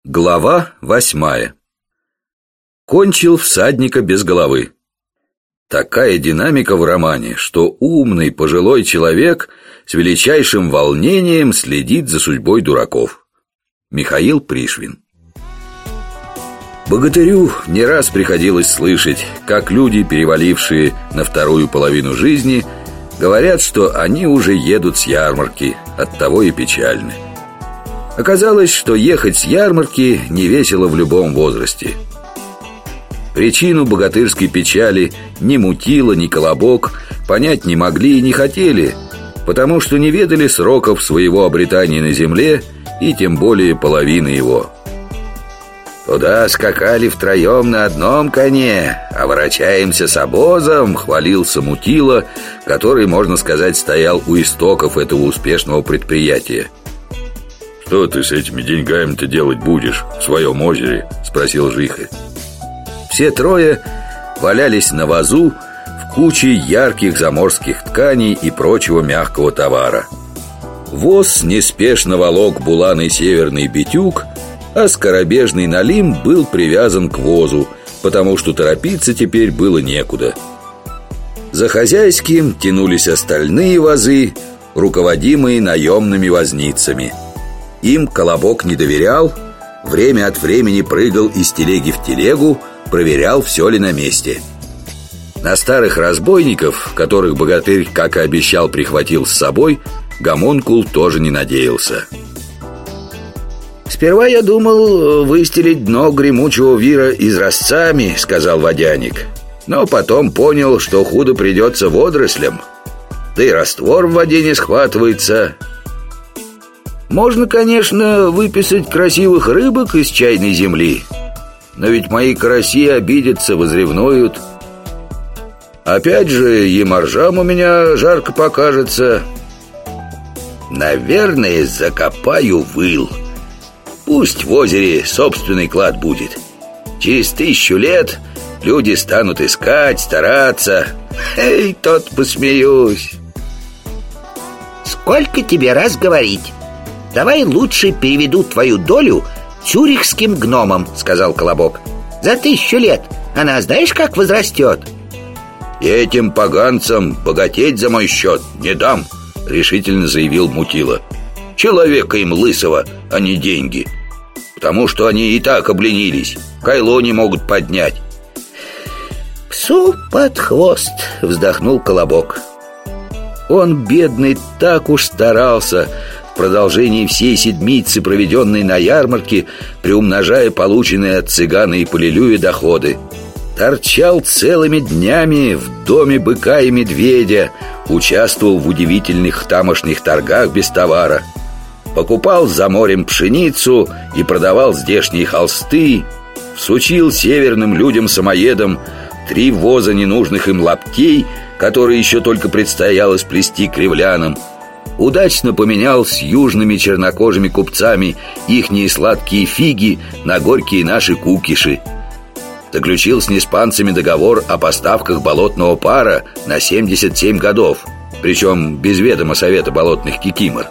Глава 8. Кончил всадника без головы. Такая динамика в романе, что умный пожилой человек с величайшим волнением следит за судьбой дураков. Михаил Пришвин. Богатырю не раз приходилось слышать, как люди, перевалившие на вторую половину жизни, говорят, что они уже едут с ярмарки, оттого и печальны. Оказалось, что ехать с ярмарки не весело в любом возрасте. Причину богатырской печали ни Мутила, ни Колобок понять не могли и не хотели, потому что не ведали сроков своего обретания на земле и тем более половины его. «Туда скакали втроем на одном коне, а ворочаемся с обозом», — хвалился Мутила, который, можно сказать, стоял у истоков этого успешного предприятия. «Что ты с этими деньгами-то делать будешь в своем озере?» — спросил Жихарь. Все трое валялись на вазу в куче ярких заморских тканей и прочего мягкого товара. Воз неспешно волок буланый северный битюк, а скоробежный налим был привязан к возу, потому что торопиться теперь было некуда. За хозяйским тянулись остальные вазы, руководимые наемными возницами. Им Колобок не доверял, время от времени прыгал из телеги в телегу, проверял, все ли на месте. На старых разбойников, которых богатырь, как и обещал, прихватил с собой, гомункул тоже не надеялся. «Сперва я думал выстелить дно гремучего вира изразцами», — сказал водяник. «Но потом понял, что худо придется водорослям. Да и раствор в воде не схватывается. Можно, конечно, выписать красивых рыбок из чайной земли, но ведь мои караси обидятся, возревнуют. Опять же, еморжам у меня жарко покажется. Наверное, закопаю выл. Пусть в озере собственный клад будет. Через 1000 лет люди станут искать, стараться. Эй, тот посмеюсь». «Сколько тебе раз говорить? Давай лучше переведу твою долю цюрихским гномам», — сказал Колобок. «За 1000 лет она знаешь, как возрастет?» «Этим поганцам богатеть за мой счет не дам», — решительно заявил Мутила. «Человека им лысого, а не деньги. Потому что они и так обленились, кайло не могут поднять». «Псу под хвост», — вздохнул Колобок. Он, бедный, так уж старался в продолжении всей седмицы, проведенной на ярмарке, приумножая полученные от цыгана и полилюя доходы. Торчал целыми днями в доме быка и медведя, участвовал в удивительных тамошних торгах без товара, покупал за морем пшеницу и продавал здешние холсты, всучил северным людям-самоедам 3 воза ненужных им лаптей, которые еще только предстояло сплести кривлянам, удачно поменял с южными чернокожими купцами ихние сладкие фиги на горькие наши кукиши, заключил с неспанцами договор о поставках болотного пара на 77 годов, причем без ведома совета болотных кикимор.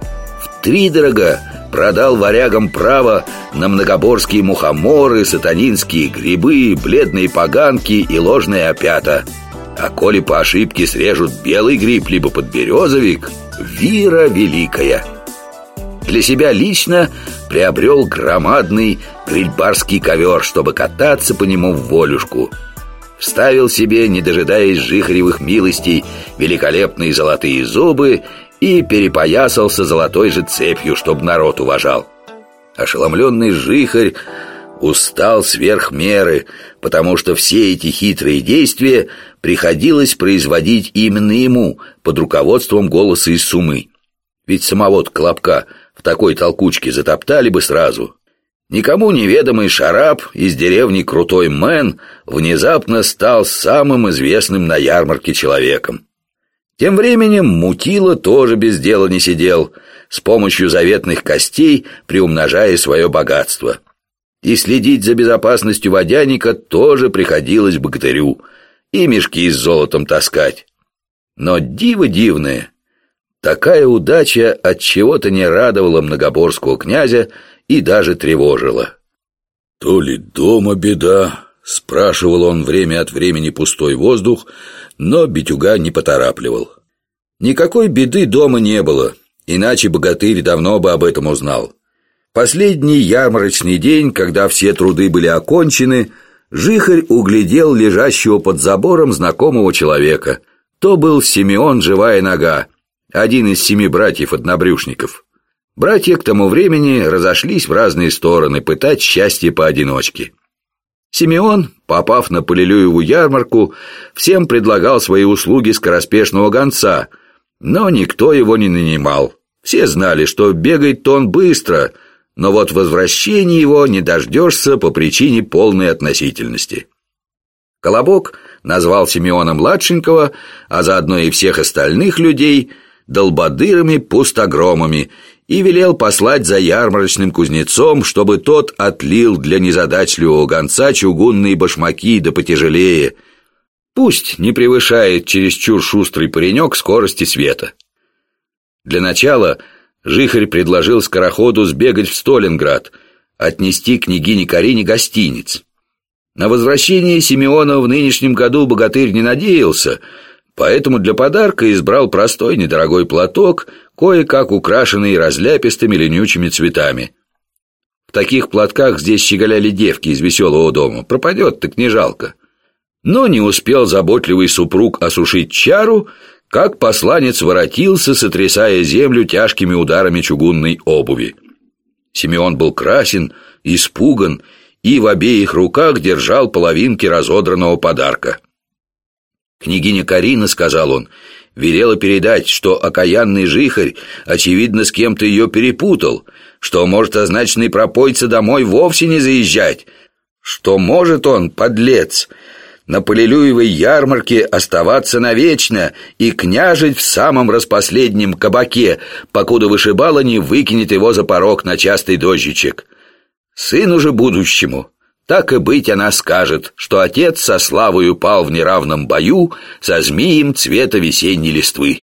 Втридорога продал варягам право на многоборские мухоморы, сатанинские грибы, бледные поганки и ложные опята. А коли по ошибке срежут белый гриб либо подберезовик, вира великая. Для себя лично приобрел громадный грильбарский ковер, чтобы кататься по нему в волюшку. Вставил себе, не дожидаясь жихаревых милостей, великолепные золотые зубы и перепоясался золотой же цепью, чтобы народ уважал. Ошеломленный жихарь устал сверх меры, потому что все эти хитрые действия приходилось производить именно ему под руководством голоса из Сумы. Ведь самого-то Колобка в такой толкучке затоптали бы сразу. Никому неведомый шараб из деревни Крутой Мэн внезапно стал самым известным на ярмарке человеком. Тем временем Мутила тоже без дела не сидел, с помощью заветных костей приумножая свое богатство. И следить за безопасностью водяника тоже приходилось богатырю, и мешки с золотом таскать. Но диво дивное, такая удача от чего-то не радовала многоборского князя и даже тревожило. «То ли дома беда?» — спрашивал он время от времени пустой воздух, но Битюга не поторапливал. Никакой беды дома не было, иначе богатырь давно бы об этом узнал. Последний ярмарочный день, когда все труды были окончены, Жихарь углядел лежащего под забором знакомого человека. То был Симеон Живая Нога, один из 7 братьев-однобрюшников. Братья к тому времени разошлись в разные стороны пытать счастье поодиночке. Симеон, попав на Полилюеву ярмарку, всем предлагал свои услуги скороспешного гонца, но никто его не нанимал. Все знали, что бегает-то он быстро, но вот возвращения его не дождешься по причине полной относительности. Колобок назвал Симеона-младшенького, а заодно и всех остальных людей, долбодырами-пустогромами, и велел послать за ярмарочным кузнецом, чтобы тот отлил для незадачливого гонца чугунные башмаки да потяжелее. Пусть не превышает чересчур шустрый паренек скорости света. Для начала Жихарь предложил скороходу сбегать в Сталинград, отнести княгине Карине гостиниц. На возвращение Симеона в нынешнем году богатырь не надеялся, поэтому для подарка избрал простой недорогой платок, кое-как украшенный разляпистыми ленючими цветами. В таких платках здесь щеголяли девки из веселого дома, пропадет так не жалко. Но не успел заботливый супруг осушить чару, как посланец воротился, сотрясая землю тяжкими ударами чугунной обуви. Симеон был красен, испуган и в обеих руках держал половинки разодранного подарка. «Княгиня Карина, — сказал он, — велела передать, что окаянный Жихарь, очевидно, с кем-то ее перепутал, что может означенный пропойца домой вовсе не заезжать, что может он, подлец, на Полилюевой ярмарке оставаться навечно и княжить в самом распоследнем кабаке, покуда вышибала не выкинет его за порог на частый дождичек. Сыну же будущему, так и быть, она скажет, что отец со славою пал в неравном бою со змеем цвета весенней листвы».